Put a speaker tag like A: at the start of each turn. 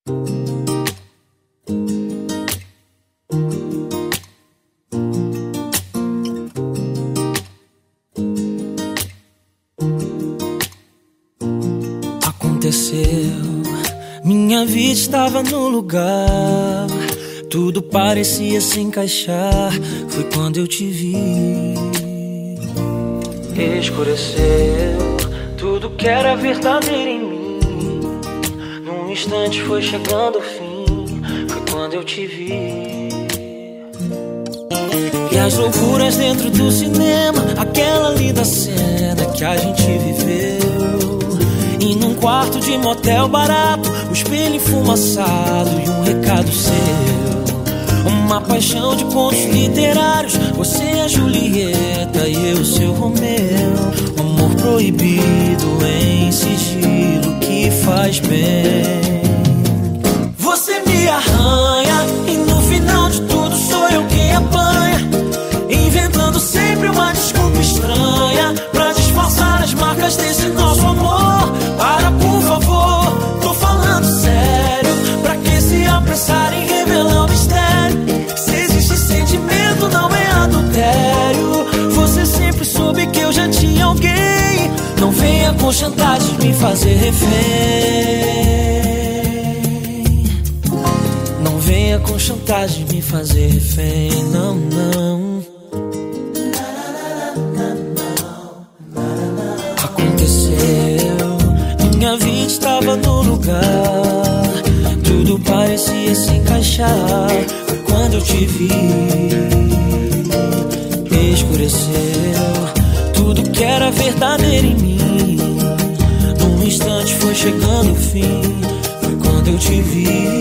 A: Aconteceu, minha vida estava no lugar, tudo parecia se encaixar. Foi quando eu te vi. Escureceu tudo que era verdadeiro em mim. Num instante foi chegando o fim. Foi quando eu te vi. E as loucuras dentro do cinema, aquela linda cena que a gente viveu. E num quarto de motel barato, o espelho enfumaçado e um recado seu. Uma paixão de contos literários, você é a Julieta e eu seu Romeu. Um amor proibido em sigilo que faz bem. Você me arranha e no final de tudo sou eu quem apanha, inventando sempre uma desculpa estranha pra disfarçar as marcas desse nosso amor. Para, por favor, tô falando sério. Pra que se apressar em revelar o mistério? Se existe sentimento, não é adultério. Você sempre soube que eu já tinha alguém. Não venha com chantagem me fazer refém. Não venha com chantagem me fazer refém. Não, não. Aconteceu, minha vida estava no lugar, tudo parecia se encaixar. Foi quando eu te vi. Escureceu tudo que era verdadeiro em mim. Num instante foi chegando o fim. Foi quando eu te vi.